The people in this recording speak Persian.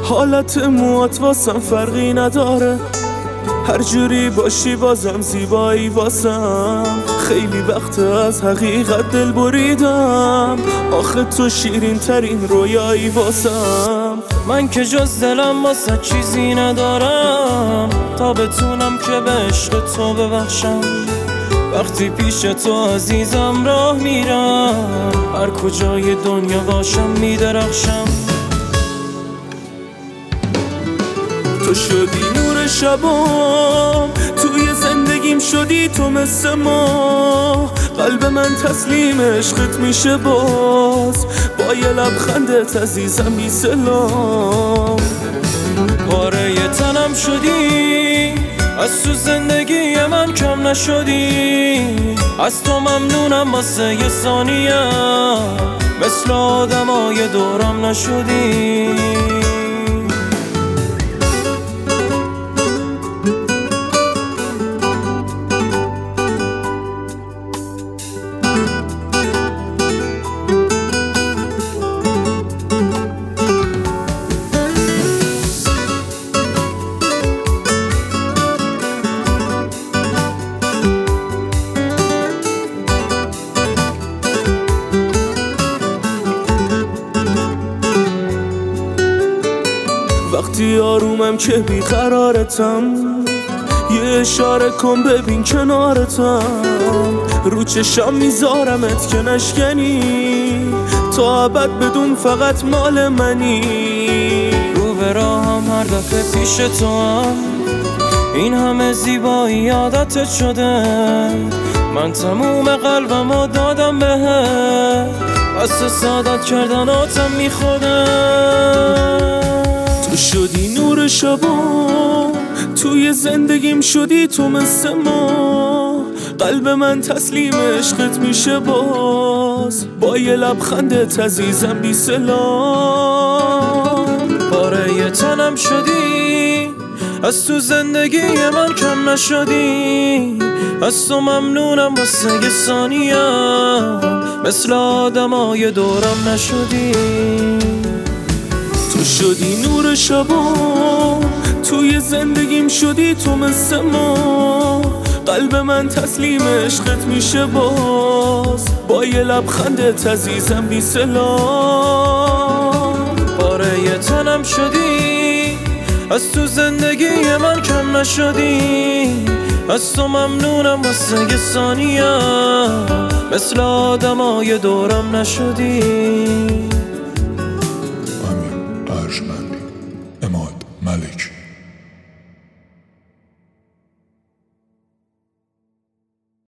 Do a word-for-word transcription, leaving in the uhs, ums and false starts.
حالت موات واسم فرقی نداره، هر جوری باشی بازم زیبایی واسم. خیلی وقت از حقیقت دل بریدم، آخه تو شیرین ترین رویایی واسم. من که جز دلم واسه چیزی ندارم، تا بتونم که به عشق تو ببخشم. وقتی پیش تو عزیزم راه میرم، هر کجای دنیا باشم میدرخشم. تو شدی نور شبام، توی زندگیم شدی تو مثل ما. قلب من تسلیم عشقت میشه باز، با یه لبخندت عزیزم بی سلام. پاره تنم شدی، از تو زندگی من کم نشدی. از تو ممنونم واسه یه ثانیه، مثل آدمای دورم نشدی. وقتی آرومم که بیقرارتم، یه اشاره کن ببین کنارتم. رو چشم میذارمت که نشکنی، تا ابد بدون فقط مال منی. رو به راهم هر دفعه پیش تو هم، این همه زیبایی عادتت شده. من تموم قلبمو دادم بهت، واسه سعادت کردناتم میخودم. تو شدی نور شبام، توی زندگیم شدی تو مثل ما. قلب من تسلیم عشقت میشه باز، با یه لبخندت عزیزم بی سلام. پاره تنم شدی، از تو زندگی من کم نشدی. از تو ممنونم واسه یه ثانیه، مثل آدمای دورم نشدی. تو شدی نور شبام، توی زندگیم شدی تو مثل ما. قلب من تسلیم عشقت میشه باز، با یه لبخندت عزیزم بی سلام. پاره تنم شدی، از تو زندگی من کم نشدی. از تو ممنونم واسه یه ثانیه، مثل آدمای دورم نشدی. امین ارجمندی، عماد ملک.